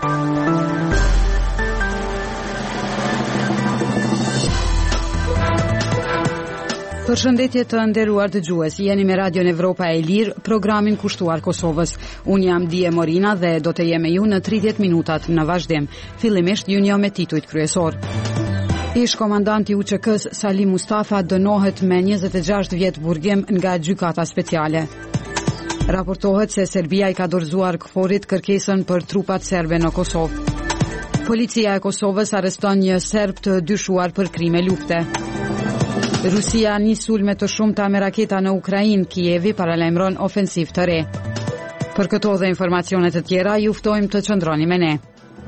Përshëndetje të nderuar dëgjues, jeni me Radion Evropa e Lirë, programin kushtuar Kosovës. Unë jam Dije Morina dhe do të jem me ju në 30 minutat në vazhdim. Fillimisht ju njoh me titujt kryesor. Ish komandanti UÇK-s Salim Mustafa dënohet me 26 vjet burgim nga gjykata speciale. Raportohet se Serbia I ka dorëzuar KFOR-it kërkesën për trupat serbe në Kosovë. Policia e Kosovës arreston një serb të dyshuar për krime lufte. Rusia nis sulme të shumta me raketa në Ukrainë, Kijevi paralajmëron ofensiv të re. Për këto dhe informacione të tjera, ju ftojmë të qëndroni me ne.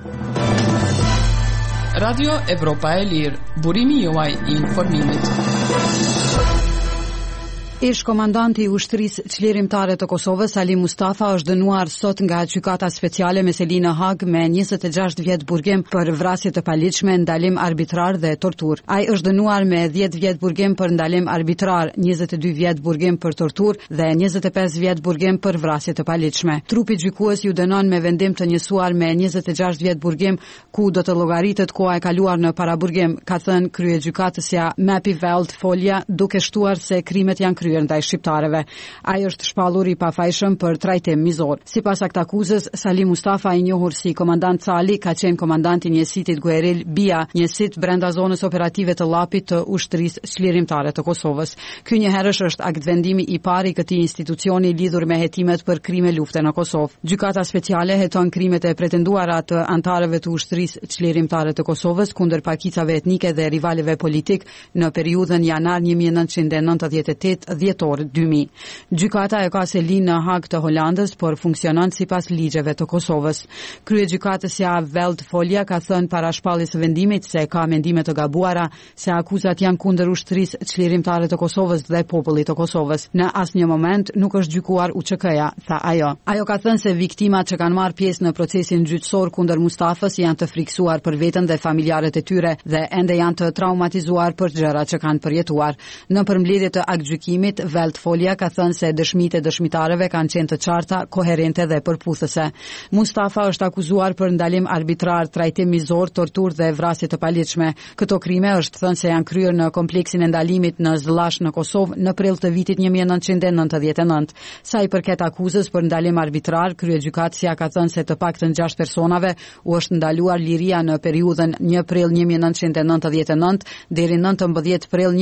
Radio Evropa e Lirë, burimi juaj I informimit. Ish komandanti I ushtrisë çlirimtare të Kosovës Salim Mustafa është dënuar sot nga gjykata speciale me seli në Hag me 26 vjet burgim për vrasje të paligjshme, ndalim arbitrar dhe torturë. Ai është dënuar me 10 vjet burgim për ndalim arbitrar, 22 vjet burgim për torturë dhe 25 vjet burgim për vrasje të paligjshme. Trupi gjykues ju dënon me vendim të njësuar me 26 vjet burgim, ku do të llogaritet koha e kaluar në paraburgim, ka thënë kryegjykatësja Mapi Veld Folja, duke shtuar se krimet janë ndaj shqiptarëve. Ai është shpallur I pafajshëm për trajtim mizor. Sipas aktakuzës, Salim Mustafa I njohur si komandant Cali ka qenë komandanti I njësitit Gueril Bia, njësit brenda zonës operative të llapit të ushtrisë çlirimtare të Kosovës. Ky njëherësh është aktvendimi I parë I këtij institucioni lidhur me hetimet për krime lufte në Kosovë. Gjykata speciale heton krimet e pretenduara të antarëve të ushtrisë çlirimtare të Kosovës kundër pakicave etnike dhe rivaleve politik në periudhën janar 1998 dhjetor 2000. Gjykata e ka selin në Hag të Holandës, por funksionon sipas ligjeve të Kosovës. Kryegjykatësja Veld Folja ka thënë para shpalljes së vendimit se ka mendime të gabuara se akuzat janë kundër ushtrisë çlirimtare të Kosovës dhe popullit të Kosovës. Në asnjë moment nuk është gjykuar UÇK-ja, tha ajo. Ajo ka thënë se viktimat që kanë marrë pjesë në procesin gjyqësor kundër Mustafës janë të friksuar për veten dhe familjarët e tyre dhe ende janë të traumatizuar për gjërat që kanë përjetuar. Në përmbledhje të aktgjykimit, Veld Folja ka thënë se dëshmitë e dëshmitarëve kanë qenë të qarta, koherente dhe përputhëse. Mustafa është akuzuar për ndalim arbitrar, trajtim mizor, torturë dhe vrasje të paligjshme. Këto krime është thënë se janë kryer në kompleksin e ndalimit në Zllash në Kosovë në prill të vitit 1999. Sa I përket akuzës për ndalim arbitrar, kryegjykatësja ka thënë se të paktën 6 personave u është ndaluar liria në periudhën 1 prill 1999 deri 19 prill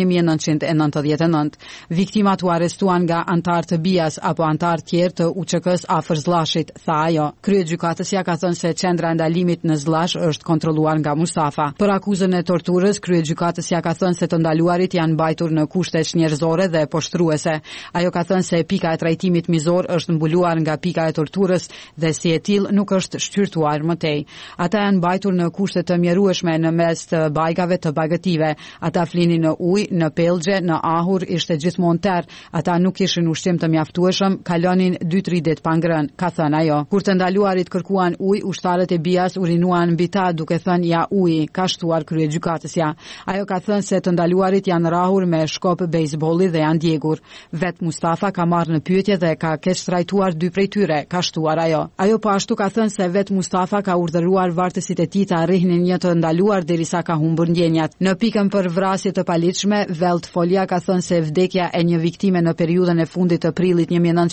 1999. Viktimat u arrestuan nga antar të BIA-s apo antar tjerë të UÇK-s afër Zllashit, tha ajo. Kryegjykatësja ka thënë se qendra e ndalimit në Zllash është kontrolluar nga Mustafa. Për akuzën e torturës, kryegjykatësja ka thënë se të ndaluarit janë mbajtur në kushte njerëzore dhe poshtruese. Ajo ka thënë se pika e trajtimit mizor është mbuluar nga pika e torturës dhe si e tillë nuk është shqyrtuar më tej. Ata janë mbajtur në kushte të mjerueshme në mes të bajgave të bagëtive. Ata flinin në ujë, në pellgje, në ahur, ishte gjithmonë ter. Ata nuk kishin ushqim të mjaftueshëm, kalonin 2-3 ditë pa ngrënë, ka thënë ajo. Kur të ndaluarit kërkuan ujë, ushtarët e BIA-s urinuan mbi ta duke thënë ja uji, ka shtuar kryegjykatësja. Ajo ka thënë se të ndaluarit janë rrahur me shkop bejsbolli dhe janë djegur. Vet Mustafa ka marrë në pyetje dhe ka keq trajtuar 2 prej tyre, ka shtuar ajo. Ajo po ashtu ka thënë se vet Mustafa ka urdhëruar vartësit e tij të arrihnin një të ndaluar derisa ka humbur ndjenjat. Në pikën për vrasje të paligjshme, Veld Folja ka thënë se vdekja e një viktime në periudhën e fundit të prillit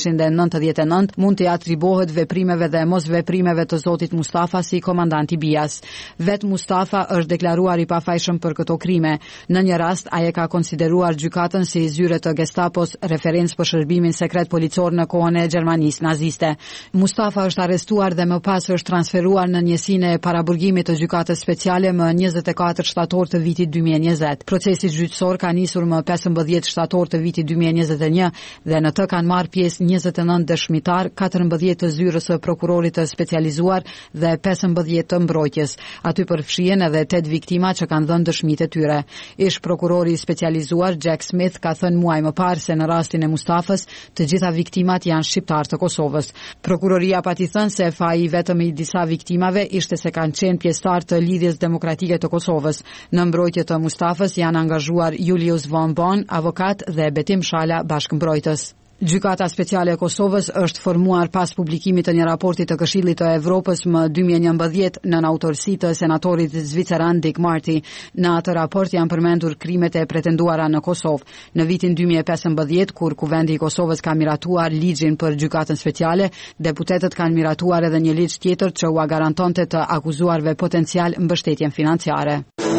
1999 mund të atribuohet veprimeve dhe mosveprimeve të zotit Mustafa si komandanti BIA-s. Vet Mustafa është deklaruar I pafajshëm për këto krime. Në një rast ai e ka konsideruar gjykatën si zyre të Gestapos, referencë për shërbimin sekret policor në kohën e Gjermanisë naziste. Mustafa është arrestuar dhe më pas është transferuar në njësinë e paraburgimit të gjykatës speciale më 24 shtator të vitit 2020. Procesi gjyqësor ka nisur më 15 shtator të vitit 2021 dhe në të kanë marrë pjesë 29 dëshmitar, 14 të zyrës së prokurorit të specializuar dhe 15 të mbrojtjes. Aty përfshihen edhe 8 viktima që kanë dhënë dëshmitë e tyre. Ish prokurori I specializuar Jack Smith ka thënë muaj më parë se në rastin e Mustafës, të gjitha viktimat janë shqiptar të Kosovës. Prokuroria pati thënë se faji vetëm I disa viktimave ishte se kanë qenë pjesëtar të Lidhjes Demokratike të Kosovës. Në mbrojtje të Mustafës janë angazhuar Julius Von Bon, avokat dhe Betim Shala, bashkëmbrojtës. Gjykata Speciale e Kosovës është formuar pas publikimit të një raporti të Këshillit të Evropës më 2011 nën autorësi të senatorit zviceran Dick Marty. Në atë raport janë përmendur krimet e pretenduara në Kosovë. Në vitin 2015, kur Kuvendi i Kosovës ka miratuar ligjin për Gjykatën Speciale, deputetët kanë miratuar edhe një ligj tjetër që ua garantonte të akuzuarve potencial mbështetjen financiare.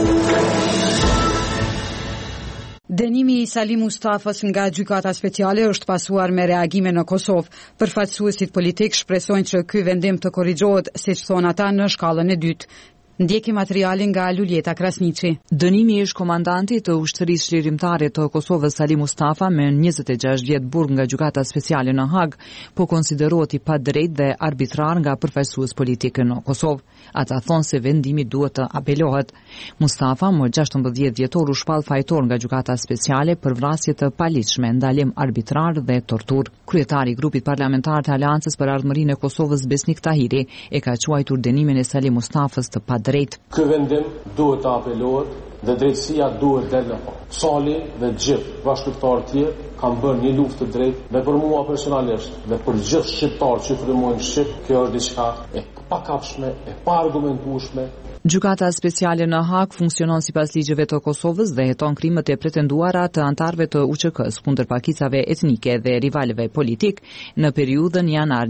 Dënimi i Salim Mustafës nga Gjykata Speciale është pasuar me reagime në Kosovë. Përfaqësuesit politik shpresojnë që ky vendim të korrigjohet, siç thonë ata, në shkallën e dytë. Ndjeki materialin nga Luljeta Krasniqi. Dënimi ish komandantit të ushtërisë çlirimtare të Kosovës Salim Mustafa me 26 vjet burg nga Gjykata Speciale në Hag, po konsiderohet i padrejtë dhe arbitrar nga përfaqësues politikë në Kosovë. Ata thonë se vendimi duhet të apelohet. Mustafa, më 16 vjetor, u shpall fajtor nga Gjykata Speciale për vrasje të paligjshme, ndalim arbitrar dhe torturë. Kryetari i grupit parlamentar të Aleancës për Ardhmërinë e Kosovës, Besnik Tahiri, e ka quajtur dënimin e Salim Mustafës të drejt. Ky vendim duhet të apelohet dhe drejtësia duhet del në fakt. Sali dhe gjithë bashkëtarët tjerë kanë bërë një luftë të drejtë dhe për mua personalisht dhe për gjithë shqiptarët që frymojnë shqip, kjo është diçka e pakapshme, e pa argumentueshme. Gjykata Speciale në Hag funksionon sipas ligjeve të Kosovës dhe heton krimet e pretenduara të antarëve të UÇK-s kundër pakicave etnike dhe rivalëve politik në periudhën janar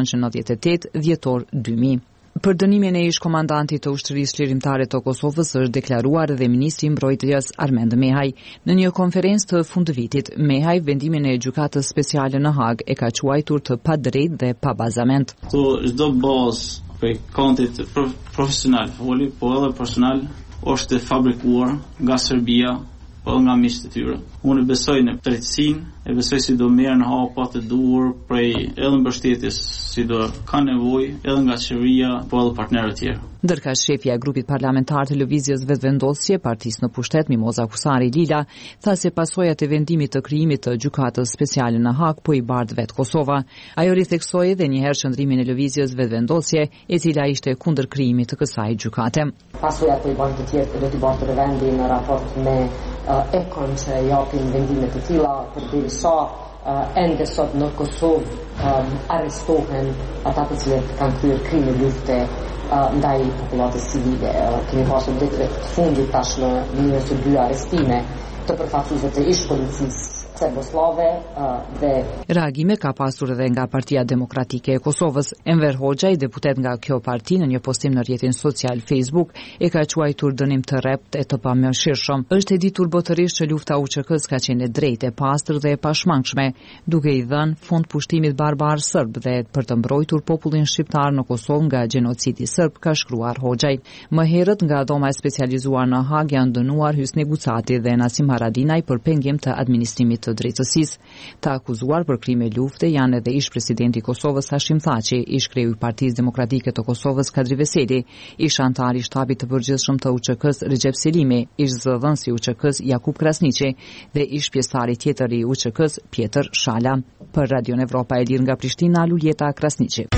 1998 dhjetor 2000. Për dënimin e ish komandantit të ushtërisë çlirimtare të Kosovës është deklaruar edhe ministri i mbrojtjes Armend Mehaj. Në një konferencë të fundvitit, Mehaj vendimin e Gjykatës Speciale në Hag e ka quajtur të padrejtë dhe pa bazament. Çdo bazë për kontit profesional, po edhe personal, është e fabrikuar nga Serbia, po nga miqtë e tyre. Unë besoj në drejtësinë, e besoj si do merren hapa të duhur prej edhe mbështetjes si do ka nevojë edhe nga qeveria po edhe partnerët e tjerë. Ndërka shefja e grupit parlamentar të Lëvizjes Vetëvendosje, partisë në pushtet Mimoza Kusari Lila, tha se pasojat e vendimit të krijimit të Gjykatës Speciale në Hag po i bardh vetë Kosova. Ajo ritheksoi edhe një herë qëndrimin e Lëvizjes Vetëvendosje, e cila ishte kundër krijimit të kësaj gjykate. Pasojat po i bardh të tjerë do t'i bardh vendi në raport me ekon që japin vendime të tilla përderisa ende sot në Kosovë arrestohen ata të cilët kanë kryer krime lufte ndaj popullatës civile. Kemi pasur ditëve të fundit tash në 1-2 arrestime të përfaqësuesve të ish policisë serboslave dhe reagime ka pasur edhe nga Partia Demokratike e Kosovës. Enver Hoxha, deputet nga kjo parti, në një postim në rrjetin social Facebook, e ka quajtur dënim të rrept e të pamëshirshëm. Është e ditur botërisht që lufta UÇK-s ka qenë e drejtë, e pastër dhe e pashmangshme, duke i dhënë fund pushtimit barbar serb dhe për të mbrojtur popullin shqiptar në Kosovë nga gjenocidi serb, ka shkruar Hoxhaj. Më herët nga dhoma e specializuar në Hag janë dënuar Hysni Gucati dhe Nasim Haradinaj për pengim të administrimit të drejtësisë. Të akuzuar për krime lufte janë edhe ish presidenti i Kosovës Hashim Thaçi, ish kreu i Partisë Demokratike të Kosovës Kadri Veseli, ish antar i shtabit të përgjithshëm të UÇK-s Recep Selimi, ish zëdhënësi i UÇK-s Jakub Krasniqi dhe ish pjesëtari tjetër i UÇK-s Pjetër Shala. Për Radion Evropa e Lirë nga Prishtina, Luljeta Krasniqi.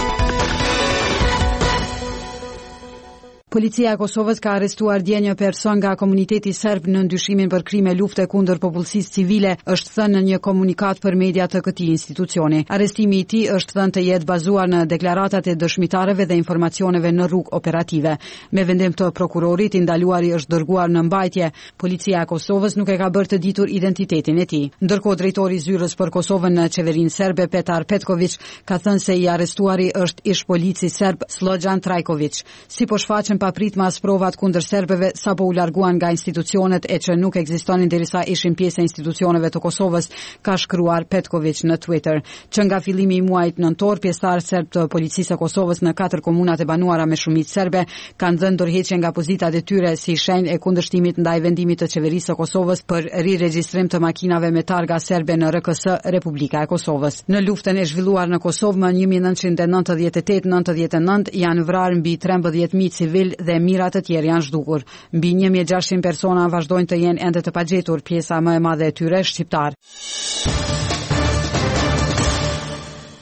Policia e Kosovës ka arrestuar dje një person nga komuniteti serb në ndyshimin për krime lufte kundër popullsisë civile, është thënë në një komunikat për media të këtij institucioni. Arrestimi i tij është thënë të jetë bazuar në deklaratat e dëshmitarëve dhe informacioneve në rrugë operative. Me vendim të prokurorit, i ndaluari është dërguar në mbajtje. Policia e Kosovës nuk e ka bërë të ditur identitetin e tij. Ndërkohë drejtori i zyrës për Kosovën në qeverinë serbe, Petar Petković, ka thënë se i arrestuari është ish polici serb Slojan Trajković. Si po shfaqen papritmas provat kundër serbëve sapo u larguan nga institucionet e që nuk ekzistonin derisa ishin pjesë e institucioneve të Kosovës, ka shkruar Petković në Twitter. Që nga fillimi i muajit nëntor, pjesëtarët serb të policisë së Kosovës në 4 komunat e banuara me shumicë serbe kanë dhënë dorëheqje nga pozitat e tyre si shenjë e kundërshtimit ndaj vendimit të qeverisë së Kosovës për riregjistrim të makinave me targa serbe në RKS Republika e Kosovës. Në luftën e zhvilluar në Kosovë më 1998-99 janë vrarë mbi 13.000 civil dhe mirat të tjerë janë zhdukur. Mbi 1.600 persona vazhdojnë të jenë ende të pagjetur, pjesa më e madhe e tyre shqiptar.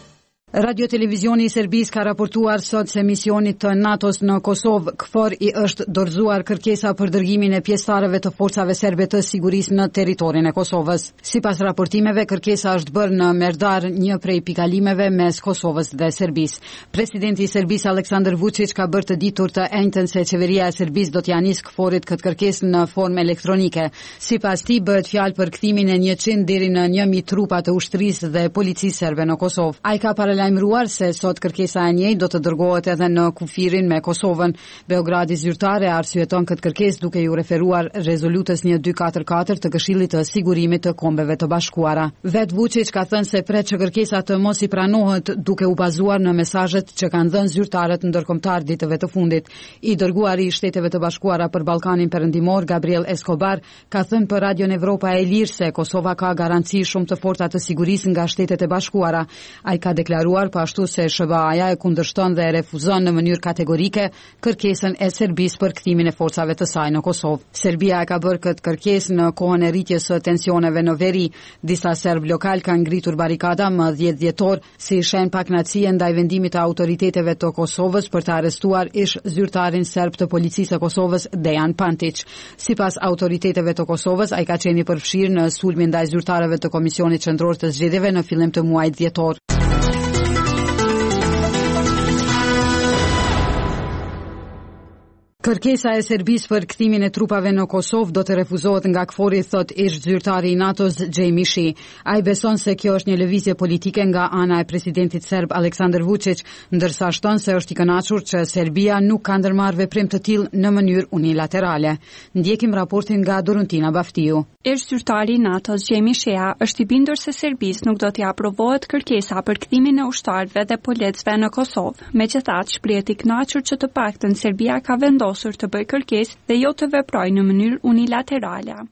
Radio-televizioni i Serbisë ka raportuar sot se misionit të NATO-s në Kosovë KFOR i është dorëzuar kërkesa për dërgimin e pjesëtarëve të forcave serbe të sigurisë në territorin e Kosovës. Sipas raportimeve, kërkesa është bërë në Merdar, një prej pikalimeve mes Kosovës dhe Serbisë. Presidenti i Serbisë Aleksandar Vučić ka bërë të ditur të enjtën se qeveria e Serbisë do t'ia nisë KFOR-it këtë kërkesë në formë elektronike. Sipas tij bëhet fjalë për kthimin e 100 deri në 1000 trupa të ushtrisë dhe policisë serbe në Kosovë. Ai ka lajmëruar se sot kërkesa e njëjtë do të dërgohet edhe në kufirin me Kosovën. Beogradi zyrtare arsyeton këtë kërkesë duke ju referuar rezolutës 1244 të Këshillit të Sigurimit të Kombeve të Bashkuara. Vet Vučić ka thënë se pret që kërkesa të mos i pranohet duke u bazuar në mesazhet që kanë dhënë zyrtarët ndërkombëtar ditëve të fundit. I dërguari i Shteteve të Bashkuara për Ballkanin Perëndimor, Gabriel Escobar, ka thënë për Radion Evropa e Lirë se Kosova ka garanci shumë të forta të sigurisë nga Shtetet e Bashkuara. Ai ka deklaruar pashtu se SBA-ja e kundërshton dhe refuzon në mënyrë kategorike kërkesën e Serbisë për kthimin e forcave të saj në Kosovë. Serbia ka bërë këtë kërkesë në kohën e rritjes së tensioneve në veri. Disa serb lokal kanë ngritur barikada më 10 dhjetor si shenjë pakënaqësie ndaj vendimit të autoriteteve të Kosovës për të arrestuar ish zyrtarin serb të policisë së Kosovës Dejan Pantić. Sipas autoriteteve të Kosovës, ai ka qenë i përfshirë në sulmin ndaj zyrtarëve të Komisionit Qendror të Zgjedhjeve në fillim të muajit dhjetor. Kërkesa e Serbisë për kthimin e trupave në Kosovë do të refuzohet nga KFOR-i, thot ish zyrtari i NATO-s Xhejmi Shi. Ai beson se kjo është një lëvizje politike nga ana e presidentit serb Aleksandar Vučić, ndërsa shton se është i kënaqur që Serbia nuk ka ndërmarrë veprim të tillë në mënyrë unilaterale. Ndjekim raportin nga Doruntina Baftiu. Ish zyrtari i NATO-s Xhejmi Shi është i bindur se Serbisë nuk do t'i aprovohet kërkesa për kthimin e ushtarëve dhe policëve në Kosovë. Megjithatë, shprehet i kënaqur që të paktën Serbia ka vendosur të bëjë kërkesë dhe jo të veprojë në mënyrë unilaterale.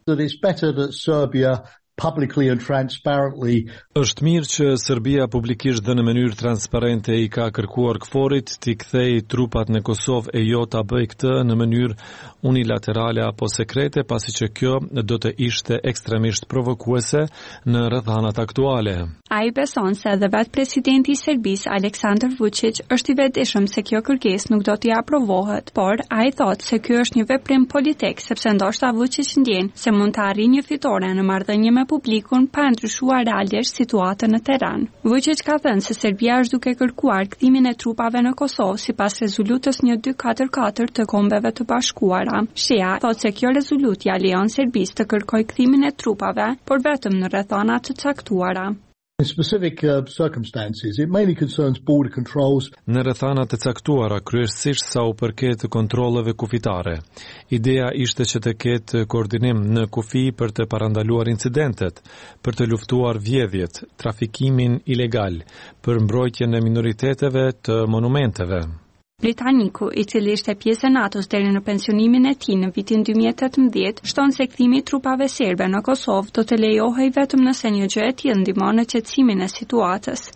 Është mirë që Serbia publikisht dhe në mënyrë transparente i ka kërkuar KFOR-it t'i kthejë trupat në Kosovë e jo ta bëjë këtë në mënyrë unilaterale apo sekrete, pasi që kjo do të ishte ekstremisht provokuese në rrethanat aktuale. Ai beson se edhe vetë presidenti i Serbisë Aleksandar Vučić është i vetëdijshëm se kjo kërkesë nuk do t'i aprovohet, por ai thotë se ky është një veprim politik sepse ndoshta Vučić ndjen se mund të arrijë një fitore në marrëdhënie me publikun pa ndryshuar realisht situatën në terren. Vučić ka thënë se Serbia është duke kërkuar kthimin e trupave në Kosovë sipas rezolutës 1244 të Kombeve të Bashkuara. Shia thotë se kjo rezolutë ja lejon Serbisë të kërkojë kthimin e trupave, por vetëm në rrethana të caktuara. In specific circumstances, it mainly concerns border controls. Në rrethana të caktuara, kryesisht sa u përket kontrolleve kufitare. Ideja ishte që të ketë koordinim në kufi për të parandaluar incidentet, për të luftuar vjedhjet, trafikimin ilegal, për mbrojtjen e minoriteteve të monumenteve. Britaniku, i cili ishte pjesë e NATO-s deri në pensionimin e tij në vitin 2018, shton se kthimi i trupave serbe në Kosovë do të lejohej vetëm nëse një gjë e tillë ndihmon në qetësimin e situatës.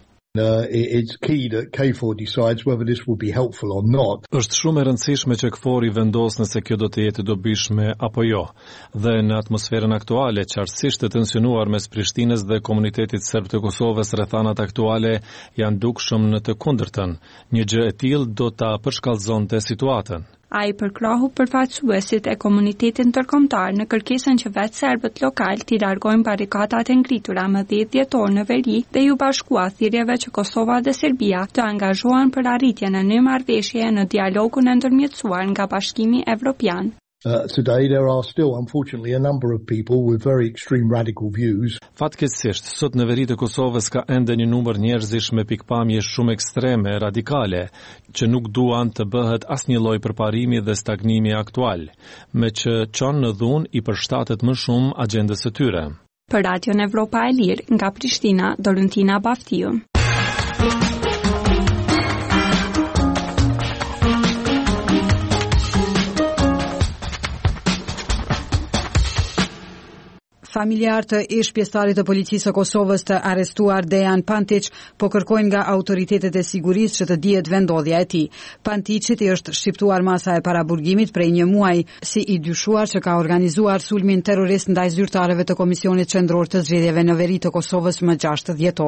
It's key that KFOR decides whether this will be helpful or not. Është shumë e rëndësishme që KFOR-i vendos nëse kjo do të jetë dobishme apo jo. Dhe në atmosferën aktuale, qartësisht të tensionuar mes Prishtinës dhe komunitetit serb të Kosovës, rrethanat aktuale janë dukshëm në të kundërtën. Një gjë e tillë do ta përshkallëzonte situatën. Ai përkrahu përfaqësuesit e komunitetit ndërkombëtar në kërkesën që vetë serbët lokal t'i largojnë barikadat e ngritura më 10 dhjetor në veri dhe ju bashkua thirrjeve që Kosova dhe Serbia të angazhohen për arritjen e një marrëveshje në dialogun e ndërmjetësuar nga Bashkimi Evropian. Today there are still, unfortunately, a number of people with very extreme radical views. Fatkeqësisht, sot në veri të Kosovës ka ende një numër njerëzish me pikpamje shumë ekstreme, radikale, që nuk duan të bëhet asnjë lloj përparimi dhe stagnimi aktual, me që çon në dhunë i përshtatet më shumë agjendës së tyre. Për Radion Evropa e Lirë, nga Prishtina, Doruntina Baftiu. Familjarë të ish pjesëtarit të policisë së Kosovës të arrestuar Dejan Pantić po kërkojnë nga autoritetet e sigurisë që të dihet vendodhja e tij. Pantićit i është shqiptuar masa e paraburgimit prej një muaji si i dyshuar që ka organizuar sulmin terrorist ndaj zyrtarëve të Komisionit Qendror të Zgjedhjeve në veri të Kosovës më 6 dhjetor.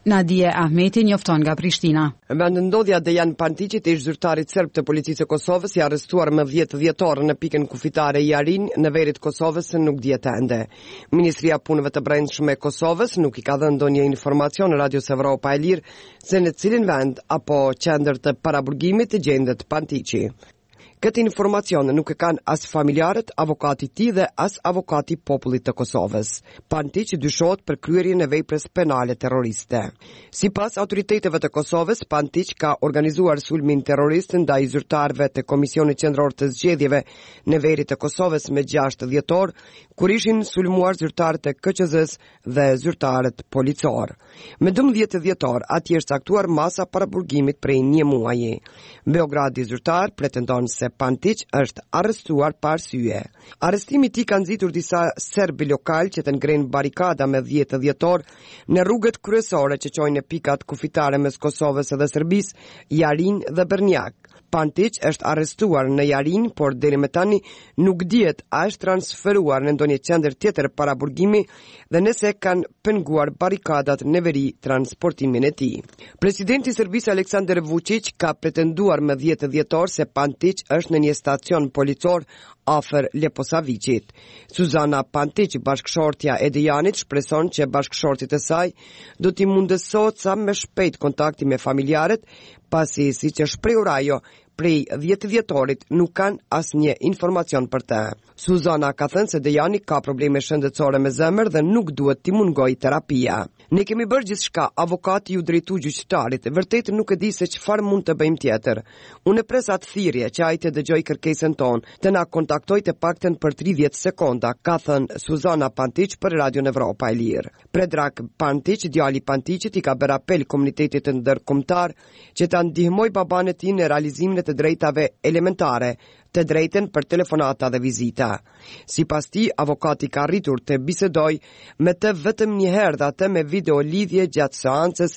Nadia Ahmeti njofton nga Prishtina. Vendndodhja Dejan Pantiqit, ish zyrtarit serb të policisë së Kosovës, i arrestuar më 10 dhjetor në pikën kufitare Jarin në veritë Kosovës nuk dihet ende. Ministria e Punëve të Brendshme e Kosovës nuk i ka dhënë ndonjë informacion Radios Evropa e Lirë se në cilin vend apo qendër të paraburgimit të gjendet Pantiqi. Këtë informacion nuk e kanë as familjarët, avokati i tij dhe as avokati i popullit të Kosovës. Pantiqi dyshohet për kryerjen e veprës penale terroriste. Sipas autoriteteve të Kosovës, Pantiqi ka organizuar sulmin terrorist ndaj zyrtarëve të Komisionit Qendror të Zgjedhjeve në veri të Kosovës me 6 dhjetor, kur ishin sulmuar zyrtarët e KQZ-s dhe zyrtarët policor. Me 12 dhjetor, atje është caktuar masa paraburgimit prej 1 muaji. Beogradi zyrtar pretendon se Pantiq është arrestuar pa arsye. Arrestimi i tij ka nxitur disa serbi lokal që të ngrenë barikada me 10 dhjetor në rrugët kryesore që çojnë në pikat kufitare mes Kosovës dhe Serbisë, Jarin dhe Bernjak. Pantiq është arrestuar në Jarin, por deri më tani nuk dihet a është transferuar në ndonjë qendër tjetër paraburgimi dhe nëse kanë penguar barikadat në veri transportimin e tij. Presidenti i Serbisë Aleksandar Vučić ka pretenduar më 10 dhjetor se Pantiq është në një stacion policor afër Leposavicit. Suzana Pantiq, bashkëshortja e Dejanit, shpreson që bashkëshortit e saj do t'i mundësohet sa më shpejt kontakti me familjarët, pasi siç e shprehur ajo, prej 10 dhjetorit nuk kanë asnjë informacion për të. Suzana ka thënë se Dejani ka probleme shëndetësore me zemër dhe nuk duhet t'i mungoj terapia. Ne kemi bërë gjithçka, avokati ju drejtu gjyqtarit, vërtet nuk e di se çfarë mund të bëjmë tjetër. Unë pres atë thirrje që ai të dëgjoj kërkesën tonë, të na kontaktoj të paktën për 30 sekonda, ka thënë Suzana Pantiq për Radion Evropa e Lirë. Predrag Pantiq, djali Pantiqit, i ka bërë apel komunitetit ndërkombëtar që ta ndihmoj baban e tij në realizimin e të drejtave elementare, të drejten për telefonata dhe vizita. Sipas tij, avokati ka arritur të bisedoj me të vetëm një herë dhe atë me video lidhje gjatë seancës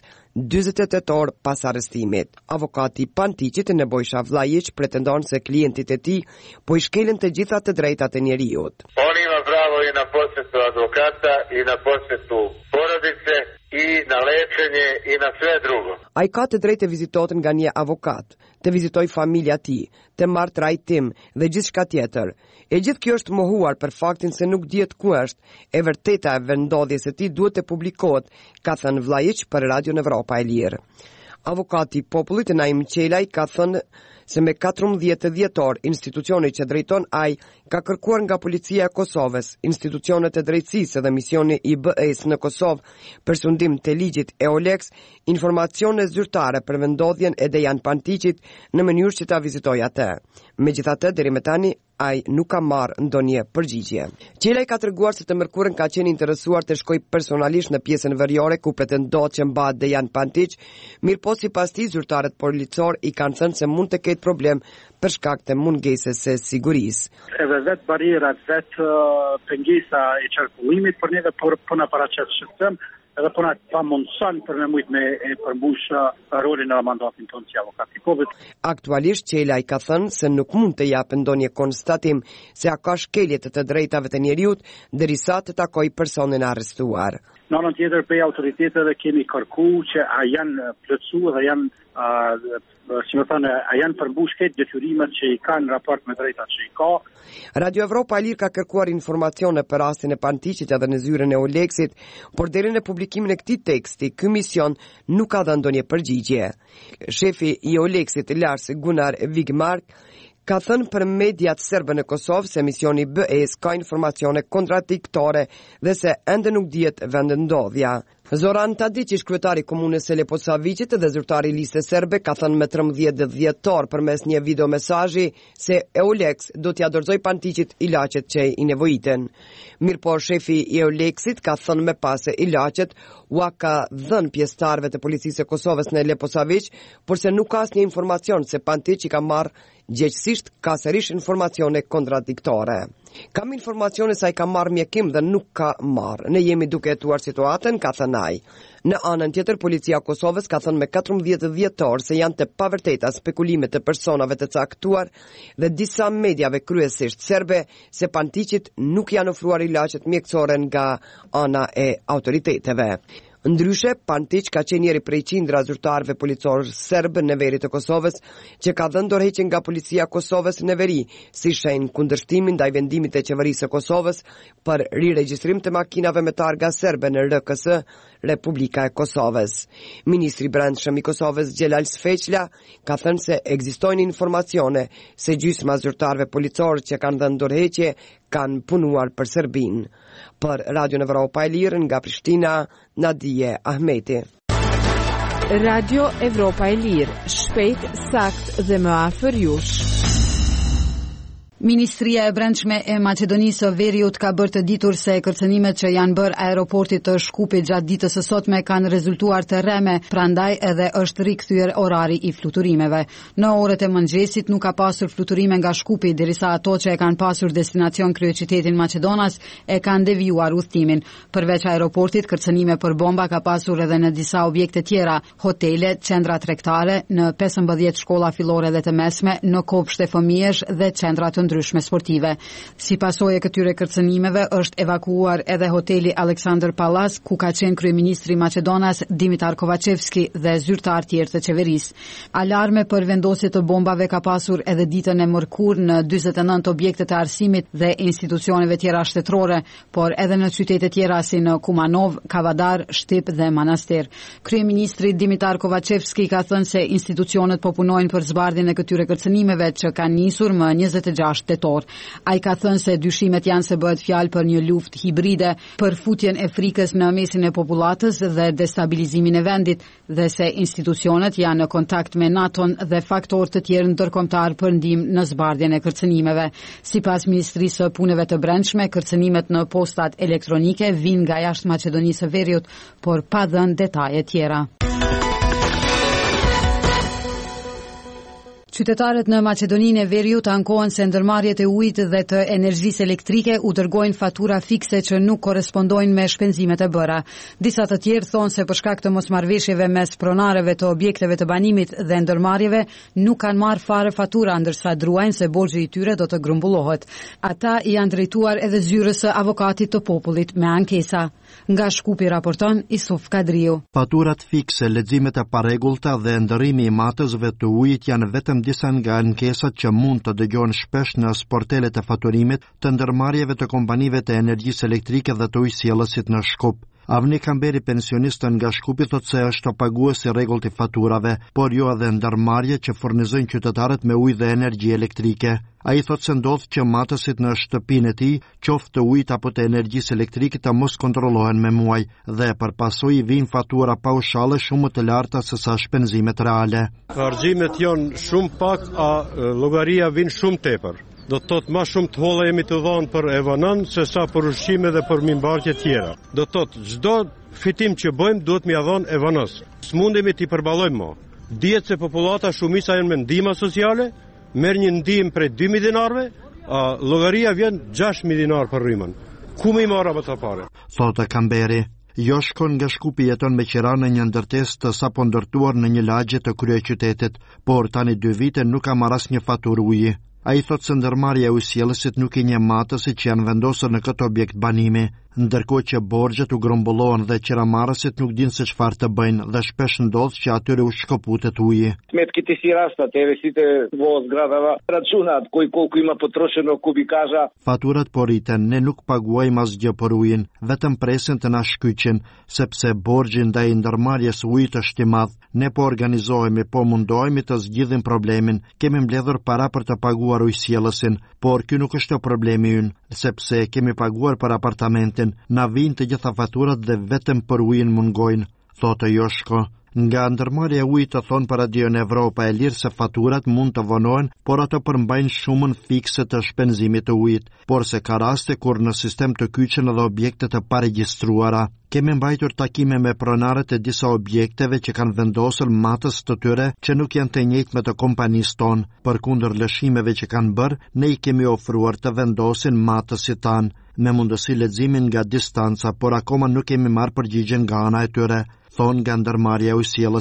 48 orë pas arrestimit. Avokati Pantiqit, Nebojša Vlajić, pretendon se klientit e tij po i shkelin të gjitha të drejtat e njeriut. On ima pravo i na posjetu advokata i na posjetu porodice i na lečenje i na sve drugo. Ai ka të drejtë të vizitohet nga një avokat, të vizitoj familja e tij, të marrë trajtim dhe gjithçka tjetër. E gjithë kjo është mohuar për faktin se nuk dihet ku është. E vërteta e vendodhjes së tij duhet të publikohet, ka thënë Vlajić për Radion Evropa e Lirë. Avokati i popullit Naim Qelaj ka thënë se me 14 dhjetor, institucioni që drejton ai ka kërkuar nga policia e Kosovës, institucionet e drejtësisë dhe misioni i BE-s në Kosovë për sundim të ligjit EULEX, informacione zyrtare për vendodhjen e Dejan Pantiqit në mënyrë që ta vizitojë atë. Megjithatë, deri më tani ai nuk ka marrë ndonjë përgjigje. Qelaj ka treguar se të mërkurën ka qenë interesuar të shkojë personalisht në pjesën veriore ku pretendohet që mbahet Dejan Pantiq, mirëpo sipas tij zyrtarët policor i kanë thënë se mund të ketë problem për shkak të mungesës së sigurisë. Edhe vetë barierat, vetë pengesa e qarkullimit për neve po na paraqet shëtëm, edhe po na pa mundson për me mujt me përmbush rolin e mandatin tonë si avokat i popullit. Aktualisht Qelaj ka thënë se nuk mund të japë ndonjë konstatim se a ka shkelje të njeriut njeriut derisa të takoj personin arrestuar. Në anën tjetër prej autoriteteve kemi kërku që a janë plotësuar dhe janë a janë përmbush këtë detyrimet që i kanë në raport me drejtat që i ka. Radio Evropa e Lirë ka kërkuar informacione për rastin e Pantiqit edhe në zyrën e EULEX-it, por deri në publikimin e këtij teksti, ky mision nuk ka dhënë ndonjë përgjigje. Shefi i EULEX-it, Lars Gunnar Wigmark, ka thënë për mediat serbe në Kosovë se misioni BE-s ka informacione kontradiktore dhe se ende nuk dihet vendndodhja. Zoran Tadić, kryetari komunës së Leposavicit dhe zyrtari i listës serbe, ka thënë me 13 dhjetor përmes një video mesazhi se EULEX do t'ia dorëzoj Pantiqit ilaçet që i nevojiten. Mirëpo shefi i EULEX-it ka thënë më pas se ilaçet u ka dhënë pjesëtarëve të policisë së Kosovës në Leposavic, por se nuk ka asnjë informacion se Pantiqi ka marrë gjegjësisht ka sërish informacione kontradiktore. Kam informacione se ai ka marrë mjekim dhe nuk ka marrë. Ne jemi duke hetuar situatën, ka thënë ai. Në anën tjetër, policia e Kosovës ka thënë me 14 dhjetor se janë të pavërteta spekulimet të personave të caktuar dhe disa mediave kryesisht serbe se Pantiqit nuk janë ofruar ilaçet mjekësore nga ana e autoriteteve. Ndryshe, Pantić ka qenë njëri prej qindra zyrtarëve policorë serbë në veri të Kosovës, që ka dhënë dorëheqje nga policia e Kosovës në veri, si shenjë kundërshtimin ndaj vendimit të qeverisë së Kosovës për riregjistrim të makinave me targa serbe në RKS, Republika e Kosovës. Ministri i Brendshëm i Kosovës Xhelal Sfeqla ka thënë se ekzistojnë informacione se gjysma zyrtarëve policorë që kanë dhënë dorëheqje kanë punuar për Serbinë. Për Radio Evropa e Lirë nga Prishtina, Nadije Ahmeti. Radio Evropa e Lirë, shpejt, sakt dhe më afër jush. Ministria e Brendshme e Maqedonisë së Veriut ka bërë të ditur se kërcënimet që janë bërë aeroportit të Shkupit gjatë ditës së sotme kanë rezultuar të rreme, prandaj edhe është rikthyer orari i fluturimeve. Në orët e mëngjesit nuk ka pasur fluturime nga Shkupi, derisa ato që e kanë pasur destinacion kryeqytetin Maqedonas e kanë devijuar udhëtimin. Përveç aeroportit, kërcënime për bomba ka pasur edhe në disa objekte tjera, hotele, qendra tregtare, në 15 shkolla fillore dhe të mesme, në kopshte fëmijësh dhe qendra të ndryshme sportive. Si pasojë e këtyre kërcënimeve është evakuuar edhe hoteli Aleksandr Pallas, ku ka qenë kryeministri i Maqedonas Dimitar Kovacevski dhe zyrtar tjerë të qeverisë. Alarme për vendosje të bombave ka pasur edhe ditën e mërkurë në 49 objekte të arsimit dhe institucioneve tjera shtetërore, por edhe në qytete tjera si në Kumanov, Kavadar, Shtip dhe Manastir. Kryeministri Dimitar Kovacevski ka thënë se institucionet po punojnë për zbardhjen e këtyre kërcënimeve që kanë nisur më 26 tetor. Ai ka thënë se dyshimet janë se bëhet fjalë për një luftë hibride, për futjen e frikës në mesin e popullatës dhe destabilizimin e vendit, dhe se institucionet janë në kontakt me NATO-n dhe faktorë të tjerë ndërkombëtar për ndihmë në zbardhjen e kërcënimeve. Sipas Ministrisë së Punëve të Brendshme, kërcënimet në postat elektronike vijnë nga jashtë Maqedonisë së Veriut, por pa dhënë detaje tjera. Qytetarët në Maqedoninë e Veriut ankohen se ndërmarrjet e ujit dhe të energjisë elektrike u dërgojnë fatura fikse që nuk korrespondojnë me shpenzimet e bëra. Disa të tjerë thonë se për shkak të mosmarrveshjeve mes pronarëve të objekteve të banimit dhe ndërmarrjeve nuk kanë marrë fare fatura, ndërsa druajnë se borxhi i tyre do të grumbullohet. Ata janë drejtuar edhe zyrës së avokatit të popullit me ankesa. Nga Shkupi raporton Isuf Kadriu. Faturat fikse, leximet e parregullta dhe ndërrimi i matësve të ujit janë vetëm disa nga ankesat që mund të dëgjohen shpesh në sportelet e faturimit të ndërmarrjeve të kompanive të energjisë elektrike dhe të ujësjellësit në Shkup. Avni Kamberi, pensionistën nga Shkupi, thotë se është pagues i rregullt i faturave, por jo edhe ndërmarrje që furnizojnë qytetarët me ujë dhe energji elektrike. Ai thotë se ndodh që matësit në shtëpinë e tij, qoftë të ujit apo të energjisë elektrike, të mos kontrollohen me muaj dhe për pasojë vijnë fatura paushale shumë të larta se sa shpenzimet reale. Argjimet janë shumë pak, a llogaria vjen shumë tepër. Do të thotë më shumë të holla jemi të dhënë për evanon se sa për ushqime dhe për mimbartje tjera. Do të thotë çdo fitim që bëjmë duhet më ia dhënë evanos. S'mundemi t'i përballojmë më. Dihet se popullata shumica janë me ndihmë sociale, merr një ndihmë prej 2000 dinarëve, llogaria vjen 6000 dinar për rrymën. Ku më marr ato parë? Thotë Kamberi. Joshkon nga Shkupi jeton me qira në një ndërtesë të sapo ndërtuar në një lagje të kryeqytetit, por tani 2 vite nuk ka marrë asnjë faturë uji. Ai thotë se ndërmarrja e ujësjellësit nuk i njeh matësit që janë vendosur në këtë objekt banimi, ndërkohë që borxhet u grumbullohen dhe qiramarrësit nuk dinë se çfarë të bëjnë dhe shpesh ndodh që atyre u shkoputet uji. Сметките këti si rastat, site во зградава računat koliko ima potrošeno kubikaža. Faturat po rriten, ne nuk paguajmë asgjë për ujin, vetëm presin të na shkyqin, sepse borxhi ndaj ndërmarrjes ujit është i madh. Ne po organizohemi, po mundohemi të zgjidhim problemin. Kemi mbledhur para për të paguar ujësjellësin, por ky nuk është problemi ynë, sepse kemi paguar për apartamentin. Na vijnë të gjitha faturat dhe vetëm për ujin mungojnë, thotë Joshko. Nga ndërmarrja e ujit të thonë për Radio Evropa e Lirë se faturat mund të vonohen, por ato përmbajnë shumën fikse të shpenzimit të ujit, por se ka raste kur në sistem të kyçen edhe objekte të paregjistruara. Kemi mbajtur takime me pronarët e disa objekteve që kanë vendosur matës të tyre që nuk janë të njëjtë me të kompanisë tonë. Përkundër lëshimeve që kanë bërë, ne I kemi ofruar të vendosin matësit tanë me mundësi leximin nga distanca, por akoma nuk kemi marrë përgjigje nga ana e tyre, thonë nga ndërmarrja e ujësjellësit.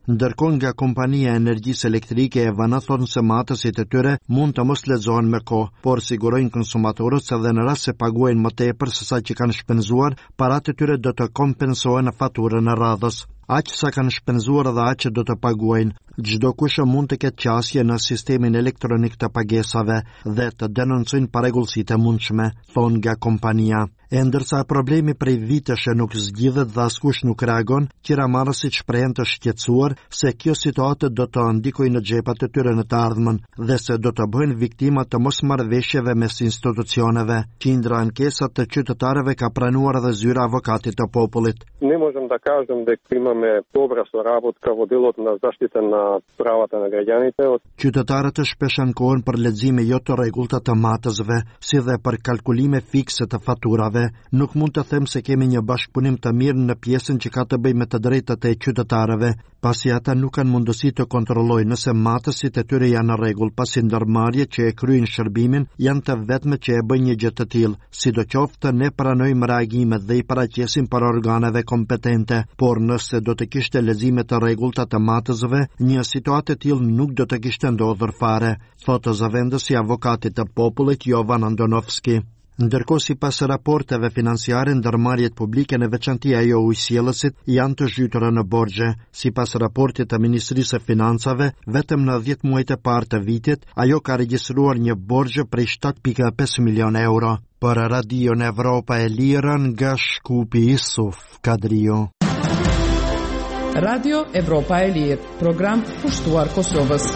ndërkohë nga kompania e energjisë elektrike e Vana thonë se matësit e tyre mund të mos lexohen me kohë, por sigurojnë konsumatorët se dhe në rast se paguajnë më tepër se sa që kanë shpenzuar, paratë e tyre do të kompensohen në faturën e radhës. Aq sa kanë shpenzuar dhe aq do të paguajnë. Çdo kush mund të ketë qasje në sistemin elektronik të pagesave dhe të denoncojnë parregullsitë e mundshme, thonë nga kompania. E ndërsa problemi prej vitesh nuk zgjidhet dhe askush nuk reagon, qiramarrësit shprehen të shqetësuar se kjo situatë do të ndikojë në xhepat e tyre në të ardhmen dhe se do të bëhen viktima të mosmarrëveshjeve mes institucioneve. Qindra ankesat të qytetarëve ka pranuar dhe zyra avokatit të popullit. Не можем да кажем дека имаме добра соработка во делот на заштита на правата на граѓаните. Qytetarët shpesh ankohen për lexime jo të rregullta të matësve, si dhe për kalkulime fikse të faturave. Nuk mund të them se kemi një bashkëpunim të mirë në pjesën që ka të bëjë me të drejtat e qytetarëve, pasi ata nuk kanë mundësi të kontrollojnë nëse matësit e tyre janë në rregull, pasi ndërmarrjet që e kryejnë shërbimin janë të vetme që e bëjnë një gjë të tillë. Sidoqoftë ne pranojmë reagimet dhe i paraqesim për organeve kompetente, por nëse do të kishte lexime të rregullta të matësve, një situatë e tillë nuk do të kishte ndodhur fare, thotë zëvendësi avokatit të popullit Jovan Andonovski. Ndërkohë sipas raporteve financiare, ndërmarrjet publike në veçanti ajo ujësjellësit janë të zhytura në borxhe. Sipas raportit të Ministrisë së Financave, vetëm në 10 muajt e parë të vitit, ajo ka regjistruar një borxh prej 7.5 milion euro. Për Radion Evropa e Lirë nga Shkupi Isuf Kadrio. Radio Evropa e Lirë, program pushtuar Kosovës.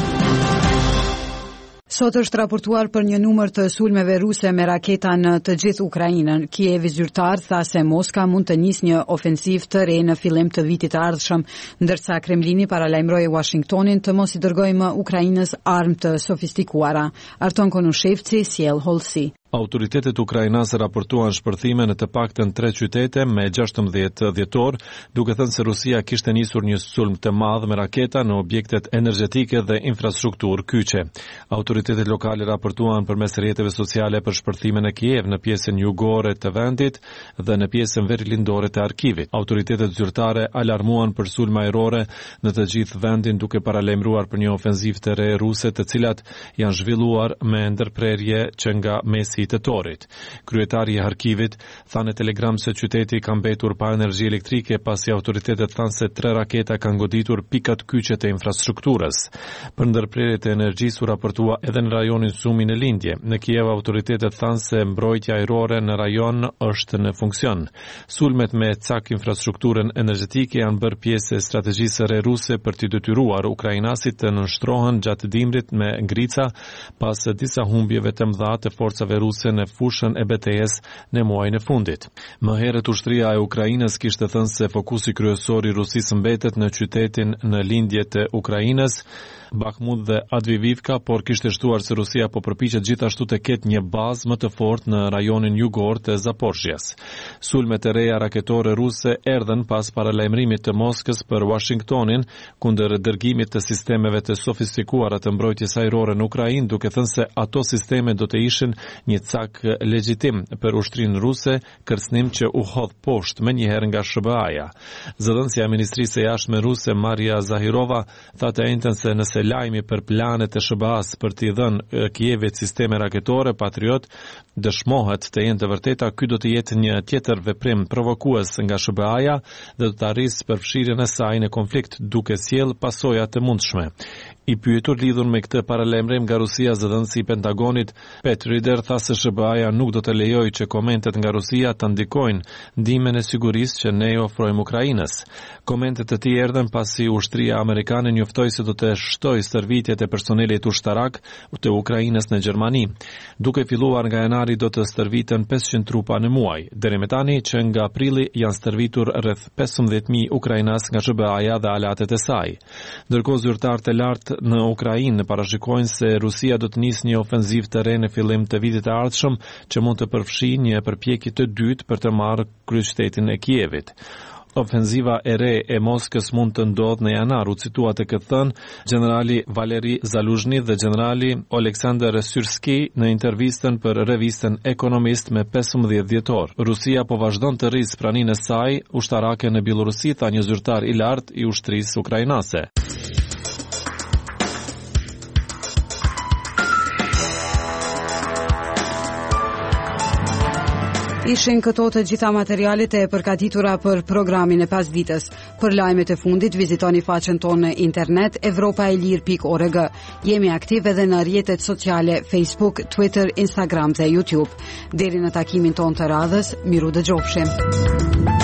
Sot është raportuar për një numër të sulmeve ruse me raketa në të gjithë Ukrainën. Kievi zyrtar tha se Moska mund të nisë një ofensiv të re në fillim të vitit të ardhshëm, ndërsa Kremlini paralajmëroi Washingtonin të mos i dërgojë më Ukrainës armë të sofistikuara. Arton Konushevci sjell hollësi. Autoritetet ukrainase raportuan shpërthime në të paktën 3 qytete me 16 dhjetor, duke thënë se Rusia kishte nisur një sulm të madh me raketa në objektet energjetike dhe infrastrukturë kyçe. Autoritetet lokale raportuan përmes rrjeteve sociale për shpërthime në Kiev, në pjesën jugore të vendit dhe në pjesën verilindore të arkivit. Autoritetet zyrtare alarmuan për sulme ajrore në të gjithë vendin, duke paralajmëruar për një ofenzivë të re ruse, të cilat janë zhvilluar me ndërprerje që nga mesi i tetorit. Kryetari i Harkivit tha në telegram se qyteti ka mbetur pa energji elektrike pasi autoritetet thanë se 3 raketa kanë goditur pikat kyçe të infrastrukturës. Për ndërprerjet e energjisë u raportua edhe në rajonin Sumi në lindje. Në Kiev autoritetet thanë se mbrojtja ajrore në rajon është në funksion. Sulmet me cak infrastrukturën energjetike janë bërë pjesë e strategjisë së re ruse për të detyruar ukrainasit të nënshtrohen gjatë dimrit me ngrica pas disa humbjeve të mëdha të forcave ruse në fushën e betejës në muajin e fundit. Më herët ushtria e Ukrainës kishte thënë se fokusi kryesor i Rusisë mbetet në qytetin në lindje të Ukrainës, Bakhmut dhe Advivivka, por kishte shtuar se Rusia po përpiqet gjithashtu të ketë një bazë më të fortë në rajonin jugor të Zaporizhjes. Sulmet e reja raketore ruse erdhen pas paralajmërimit të Moskës për Washingtonin kundër dërgimit të sistemeve të sofistikuara të mbrojtjes ajrore në Ukrainë, duke thënë se ato sisteme do të ishin një cak legjitim për ushtrinë ruse, kërcënim që u hodh poshtë menjëherë nga SBA-ja. Zëdhënësja e Ministrisë së Jashtme ruse Maria Zahirova tha të njëjtën se nëse lajmi për planet e SBA-s për t'i dhënë Kievit sisteme raketore Patriot dëshmohet të jenë të vërteta, ky do të jetë një tjetër veprim provokues nga SBA-ja dhe do të arrisë përfshirjen e saj në konflikt, duke sjellë pasoja të mundshme. I pyetur lidhur me këtë paralajmërim nga Rusia, zëdhënësi i Pentagonit Pat Ryder tha se SBA-ja nuk do të lejojë që komentet nga Rusia të ndikojnë ndihmën e sigurisë që ne ofrojmë Ukrainës. Komentet e tij erdhen pasi ushtria amerikane njoftoi se do të shtojë stërvitjet e personelit ushtarak të Ukrainës në Gjermani. Duke filluar nga janari do të stërviten 500 trupa në muaj. Deri më tani që nga prilli janë stërvitur rreth 15.000 ukrainas nga SBA-ja dhe alatet e saj. Ndërkohë zyrtarët e lartë në Ukrainë parashikojnë se Rusia do të nisë një ofenzivë të re në fillim të vitit të ardhshëm që mund të përfshijë një përpjekje të dytë për të marrë kryeqytetin e Kievit. ofenziva e re e Moskës mund të ndodhë në janar, u citua të këtë thënë generali Valeri Zaluzhny dhe generali Oleksandr Syrski në intervistën për revistën Economist me 15 dhjetor. Rusia po vazhdon të rrisë praninë e saj ushtarake në Bielorusi, tha një zyrtar i lartë i ushtrisë ukrainase. Ishin këto të gjitha materialet e përgatitura për programin e pasdites. Për lajmet e fundit, vizitoni faqen tonë në internet europaelir.org. Jemi aktiv edhe në rrjetet sociale Facebook, Twitter, Instagram dhe YouTube. Deri në takimin tonë të radhës, miru dëgjofshim.